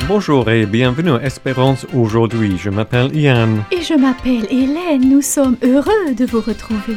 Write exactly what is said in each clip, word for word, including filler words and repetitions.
Bonjour et bienvenue à Espérance aujourd'hui. Je m'appelle Ian. Et je m'appelle Hélène. Nous sommes heureux de vous retrouver.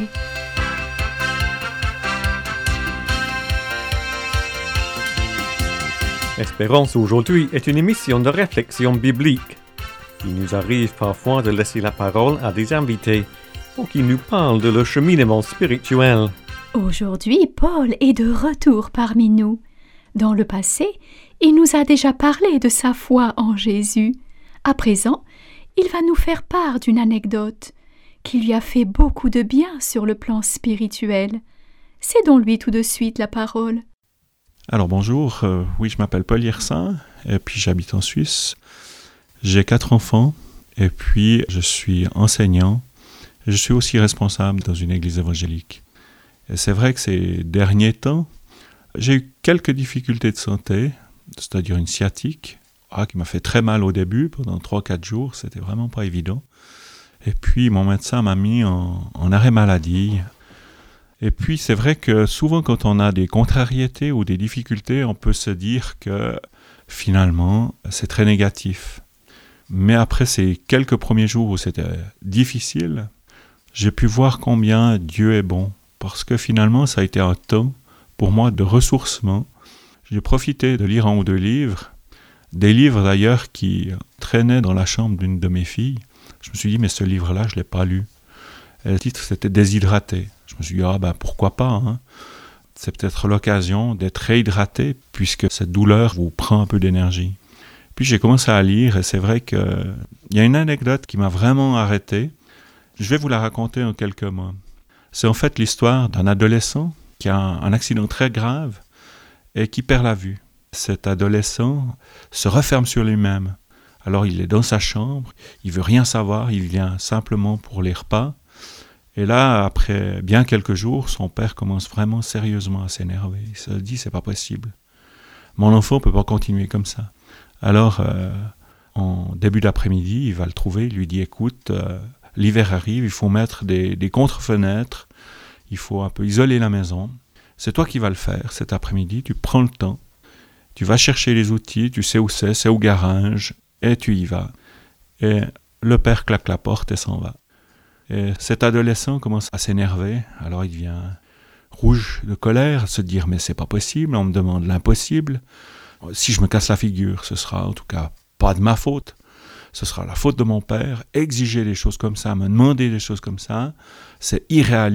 Espérance aujourd'hui est une émission de réflexion biblique. Il nous arrive parfois de laisser la parole à des invités pour qu'ils nous parlent de leur cheminement spirituel. Aujourd'hui, Paul est de retour parmi nous. Dans le passé, il nous a déjà parlé de sa foi en Jésus. À présent, il va nous faire part d'une anecdote qui lui a fait beaucoup de bien sur le plan spirituel. Cédons-lui tout de suite la parole. Alors bonjour, euh, oui je m'appelle Paul Yersin et puis j'habite en Suisse. J'ai quatre enfants et puis je suis enseignant et je suis aussi responsable dans une église évangélique. Et c'est vrai que ces derniers temps, j'ai eu quelques difficultés de santé, c'est-à-dire une sciatique, ah, qui m'a fait très mal au début, pendant trois à quatre jours, c'était vraiment pas évident. Et puis mon médecin m'a mis en, en arrêt maladie. Et puis c'est vrai que souvent quand on a des contrariétés ou des difficultés, on peut se dire que finalement c'est très négatif. Mais après ces quelques premiers jours où c'était difficile, j'ai pu voir combien Dieu est bon. Parce que finalement ça a été un temps pour moi de ressourcement. J'ai profité de lire un ou deux livres, des livres d'ailleurs qui traînaient dans la chambre d'une de mes filles. Je me suis dit, mais ce livre-là, je ne l'ai pas lu. Et le titre, c'était « Déshydraté ». Je me suis dit, ah ben pourquoi pas, hein. C'est peut-être l'occasion d'être réhydraté, puisque cette douleur vous prend un peu d'énergie. Puis j'ai commencé à lire, et c'est vrai qu'il y a une anecdote qui m'a vraiment arrêté. Je vais vous la raconter en quelques mots. C'est en fait l'histoire d'un adolescent qui a un accident très grave et qui perd la vue. Cet adolescent se referme sur lui-même. Alors il est dans sa chambre, il veut rien savoir, il vient simplement pour les repas. Et là, après bien quelques jours, son père commence vraiment sérieusement à s'énerver. Il se dit, c'est pas possible. Mon enfant ne peut pas continuer comme ça. Alors, euh, en début d'après-midi, il va le trouver, il lui dit, écoute, euh, l'hiver arrive, il faut mettre des, des contre-fenêtres, il faut un peu isoler la maison. C'est toi qui vas le faire cet après-midi, tu prends le temps, tu vas chercher les outils, tu sais où c'est, c'est au garage, et tu y vas. Et le père claque la porte et s'en va. Et cet adolescent commence à s'énerver, alors il devient rouge de colère, se dire « mais c'est pas possible, on me demande l'impossible. Si je me casse la figure, ce sera en tout cas pas de ma faute. Ce sera la faute de mon père. Exiger des choses comme ça, me demander des choses comme ça, c'est irréaliste. »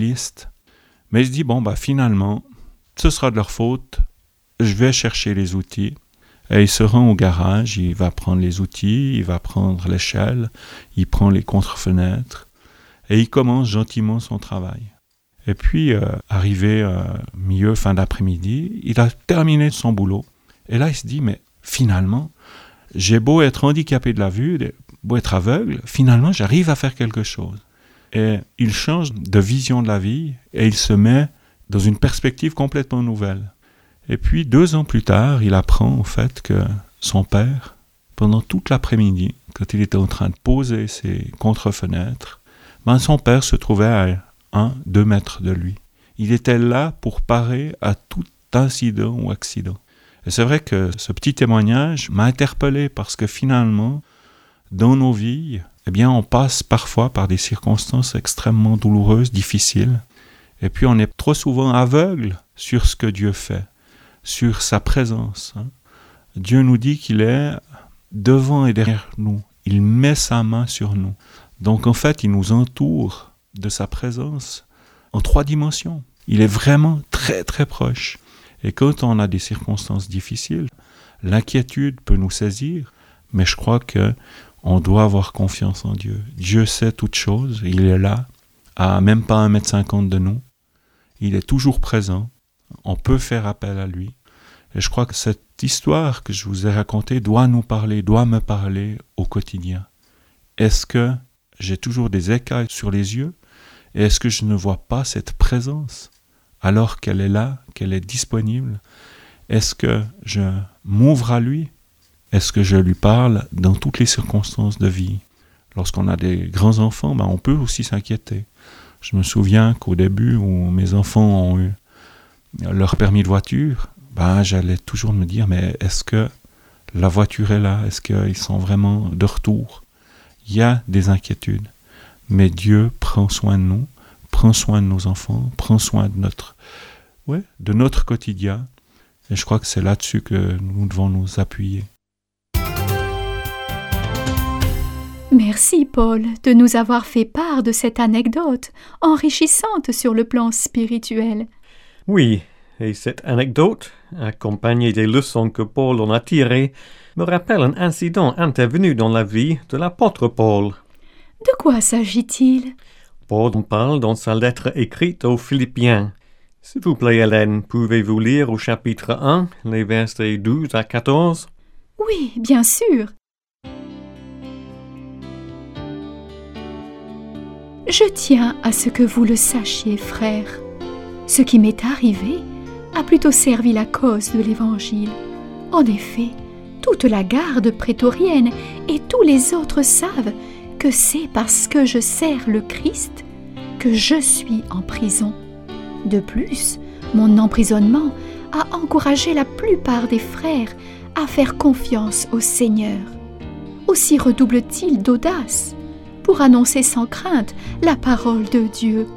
Mais il se dit « bon, bah finalement, ce sera de leur faute, je vais chercher les outils. » Et il se rend au garage, il va prendre les outils, il va prendre l'échelle, il prend les contre-fenêtres, et il commence gentiment son travail. Et puis, euh, arrivé euh, milieu, fin d'après-midi, il a terminé son boulot. Et là, il se dit, mais finalement, j'ai beau être handicapé de la vue, beau être aveugle, finalement, j'arrive à faire quelque chose. Et il change de vision de la vie, et il se met dans une perspective complètement nouvelle. Et puis, deux ans plus tard, il apprend en fait que son père, pendant toute l'après-midi, quand il était en train de poser ses contre-fenêtres, ben son père se trouvait à un, deux mètres de lui. Il était là pour parer à tout incident ou accident. Et c'est vrai que ce petit témoignage m'a interpellé parce que finalement, dans nos vies, eh bien, on passe parfois par des circonstances extrêmement douloureuses, difficiles, et puis on est trop souvent aveugle sur ce que Dieu fait, sur sa présence. Hein. Dieu nous dit qu'il est devant et derrière nous. Il met sa main sur nous. Donc en fait, il nous entoure de sa présence en trois dimensions. Il est vraiment très très proche. Et quand on a des circonstances difficiles, l'inquiétude peut nous saisir, mais je crois qu'on doit avoir confiance en Dieu. Dieu sait toutes choses, il est là, à même pas un mètre cinquante de nous. Il est toujours présent, on peut faire appel à lui. Et je crois que cette histoire que je vous ai racontée doit nous parler, doit me parler au quotidien. Est-ce que j'ai toujours des écailles sur les yeux? Et est-ce que je ne vois pas cette présence alors qu'elle est là, qu'elle est disponible? Est-ce que je m'ouvre à lui? Est-ce que je lui parle dans toutes les circonstances de vie? Lorsqu'on a des grands enfants, ben on peut aussi s'inquiéter. Je me souviens qu'au début où mes enfants ont eu leur permis de voiture, ben j'allais toujours me dire, mais est-ce que La voiture est là, est-ce qu'ils sont vraiment de retour? Il y a des inquiétudes, mais Dieu prend soin de nous, prend soin de nos enfants, prend soin de notre, ouais, de notre quotidien. Et je crois que c'est là-dessus que nous devons nous appuyer. Merci, Paul, de nous avoir fait part de cette anecdote enrichissante sur le plan spirituel. Oui, et cette anecdote, accompagnée des leçons que Paul en a tirées, me rappelle un incident intervenu dans la vie de l'apôtre Paul. De quoi s'agit-il? Paul en parle dans sa lettre écrite aux Philippiens. S'il vous plaît, Hélène, pouvez-vous lire au chapitre un, les versets douze à quatorze? Oui, bien sûr. Je tiens à ce que vous le sachiez, frères. Ce qui m'est arrivé a plutôt servi la cause de l'Évangile. En effet, toute la garde prétorienne et tous les autres savent que c'est parce que je sers le Christ que je suis en prison. De plus, mon emprisonnement a encouragé la plupart des frères à faire confiance au Seigneur. Aussi redouble-t-il d'audace pour annoncer sans crainte la parole de Dieu.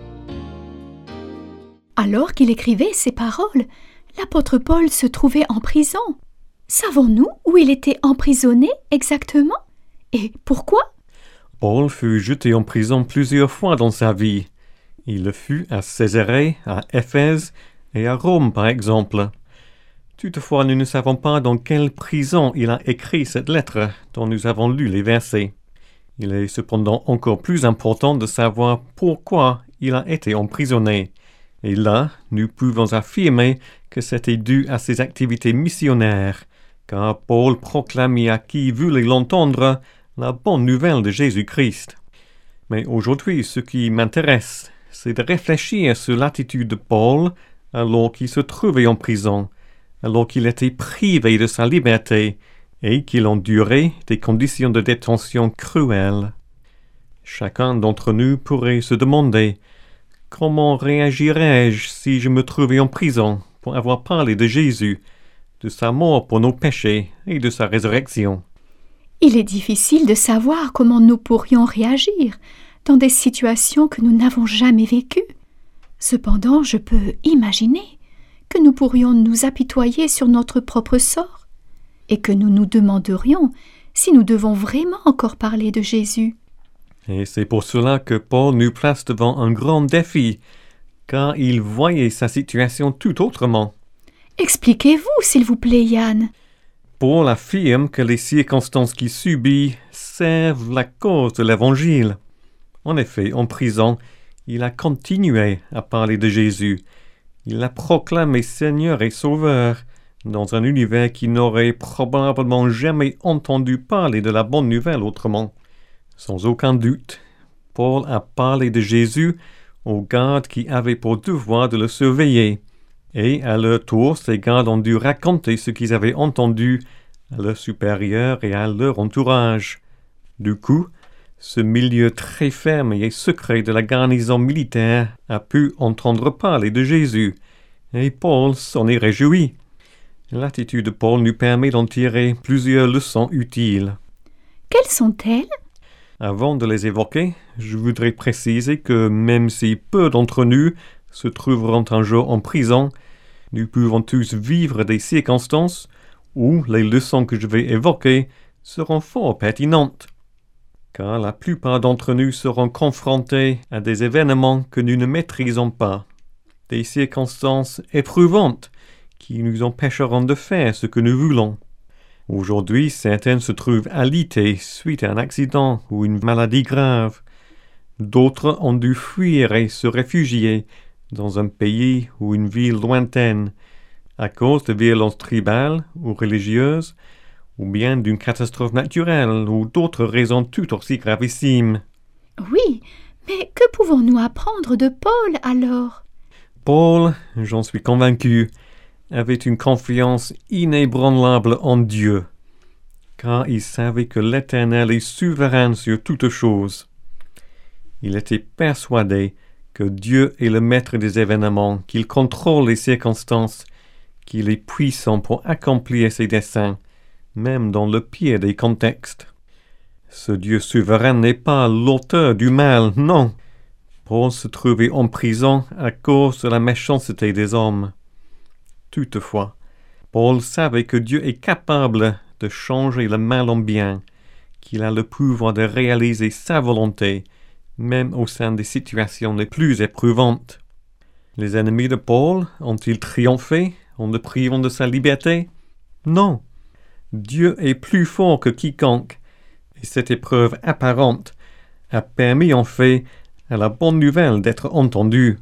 Alors qu'il écrivait ces paroles, l'apôtre Paul se trouvait en prison. Savons-nous où il était emprisonné exactement? Et pourquoi? Paul fut jeté en prison plusieurs fois dans sa vie. Il le fut à Césarée, à Éphèse et à Rome, par exemple. Toutefois, nous ne savons pas dans quelle prison il a écrit cette lettre dont nous avons lu les versets. Il est cependant encore plus important de savoir pourquoi il a été emprisonné. Et là, nous pouvons affirmer que c'était dû à ses activités missionnaires, car Paul proclamait à qui voulait l'entendre la bonne nouvelle de Jésus-Christ. Mais aujourd'hui, ce qui m'intéresse, c'est de réfléchir sur l'attitude de Paul alors qu'il se trouvait en prison, alors qu'il était privé de sa liberté et qu'il endurait des conditions de détention cruelles. Chacun d'entre nous pourrait se demander « Comment réagirais-je si je me trouvais en prison pour avoir parlé de Jésus, de sa mort pour nos péchés et de sa résurrection ?» Il est difficile de savoir comment nous pourrions réagir dans des situations que nous n'avons jamais vécues. Cependant, je peux imaginer que nous pourrions nous apitoyer sur notre propre sort et que nous nous demanderions si nous devons vraiment encore parler de Jésus. Et c'est pour cela que Paul nous place devant un grand défi, car il voyait sa situation tout autrement. Expliquez-vous, s'il vous plaît, Yann. Paul affirme que les circonstances qu'il subit servent la cause de l'Évangile. En effet, en prison, il a continué à parler de Jésus. Il l'a proclamé Seigneur et Sauveur, dans un univers qui n'aurait probablement jamais entendu parler de la bonne nouvelle autrement. Sans aucun doute, Paul a parlé de Jésus aux gardes qui avaient pour devoir de le surveiller, et à leur tour, ces gardes ont dû raconter ce qu'ils avaient entendu à leurs supérieurs et à leur entourage. Du coup, ce milieu très ferme et secret de la garnison militaire a pu entendre parler de Jésus, et Paul s'en est réjoui. L'attitude de Paul nous permet d'en tirer plusieurs leçons utiles. Quelles sont-elles? Avant de les évoquer, je voudrais préciser que même si peu d'entre nous se trouveront un jour en prison, nous pouvons tous vivre des circonstances où les leçons que je vais évoquer seront fort pertinentes. Car la plupart d'entre nous seront confrontés à des événements que nous ne maîtrisons pas, des circonstances éprouvantes qui nous empêcheront de faire ce que nous voulons. Aujourd'hui, certains se trouvent alités suite à un accident ou une maladie grave. D'autres ont dû fuir et se réfugier dans un pays ou une ville lointaine à cause de violences tribales ou religieuses, ou bien d'une catastrophe naturelle ou d'autres raisons tout aussi gravissimes. Oui, mais que pouvons-nous apprendre de Paul alors? Paul, j'en suis convaincu, avait une confiance inébranlable en Dieu, car il savait que l'Éternel est souverain sur toutes choses. Il était persuadé que Dieu est le maître des événements, qu'il contrôle les circonstances, qu'il est puissant pour accomplir ses desseins, même dans le pire des contextes. Ce Dieu souverain n'est pas l'auteur du mal, non. Paul se trouvait en prison à cause de la méchanceté des hommes. Toutefois, Paul savait que Dieu est capable de changer le mal en bien, qu'il a le pouvoir de réaliser sa volonté, même au sein des situations les plus éprouvantes. Les ennemis de Paul ont-ils triomphé en le privant de sa liberté? Non. Dieu est plus fort que quiconque, et cette épreuve apparente a permis en fait à la bonne nouvelle d'être entendue.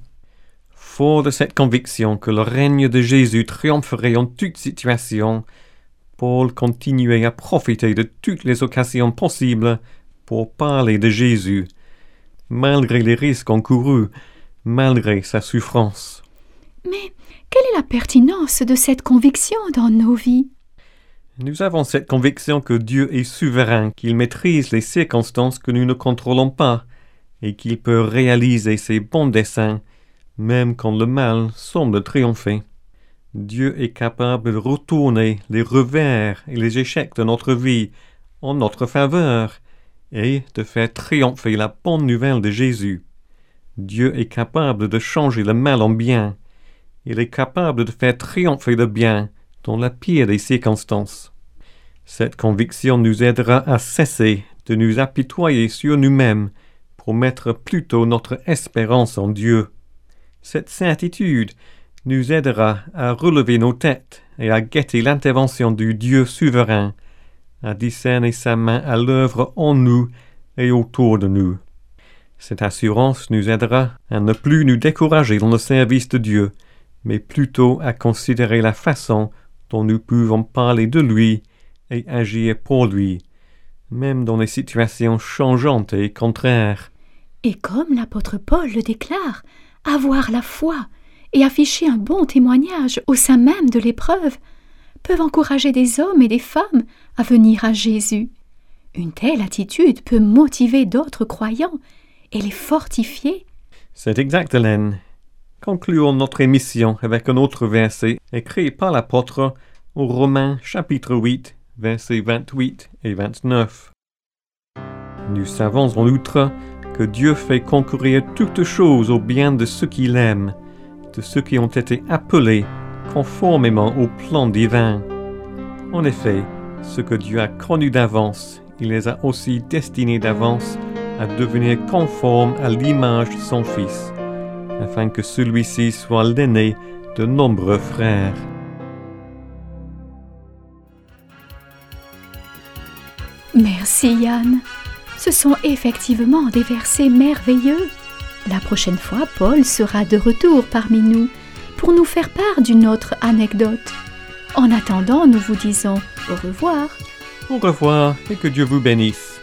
Fort de cette conviction que le règne de Jésus triompherait en toute situation, Paul continuait à profiter de toutes les occasions possibles pour parler de Jésus, malgré les risques encourus, malgré sa souffrance. Mais quelle est la pertinence de cette conviction dans nos vies? Nous avons cette conviction que Dieu est souverain, qu'il maîtrise les circonstances que nous ne contrôlons pas, et qu'il peut réaliser ses bons desseins, même quand le mal semble triompher. Dieu est capable de retourner les revers et les échecs de notre vie en notre faveur, et de faire triompher la bonne nouvelle de Jésus. Dieu est capable de changer le mal en bien. Il est capable de faire triompher le bien dans la pire des circonstances. Cette conviction nous aidera à cesser de nous apitoyer sur nous-mêmes pour mettre plutôt notre espérance en Dieu. Cette certitude nous aidera à relever nos têtes et à guetter l'intervention du Dieu souverain, à discerner sa main à l'œuvre en nous et autour de nous. Cette assurance nous aidera à ne plus nous décourager dans le service de Dieu, mais plutôt à considérer la façon dont nous pouvons parler de lui et agir pour lui, même dans les situations changeantes et contraires. Et comme l'apôtre Paul le déclare, avoir la foi et afficher un bon témoignage au sein même de l'épreuve peuvent encourager des hommes et des femmes à venir à Jésus. Une telle attitude peut motiver d'autres croyants et les fortifier. C'est exact, Hélène. Concluons notre émission avec un autre verset écrit par l'apôtre aux Romains chapitre huit, versets vingt-huit et vingt-neuf. Nous savons en outre que Dieu fait concourir toutes choses au bien de ceux qu'il aime, de ceux qui ont été appelés conformément au plan divin. En effet, ce que Dieu a connu d'avance, il les a aussi destinés d'avance à devenir conformes à l'image de son Fils, afin que celui-ci soit l'aîné de nombreux frères. Merci Yann. Ce sont effectivement des versets merveilleux. La prochaine fois, Paul sera de retour parmi nous pour nous faire part d'une autre anecdote. En attendant, nous vous disons au revoir. Au revoir et que Dieu vous bénisse.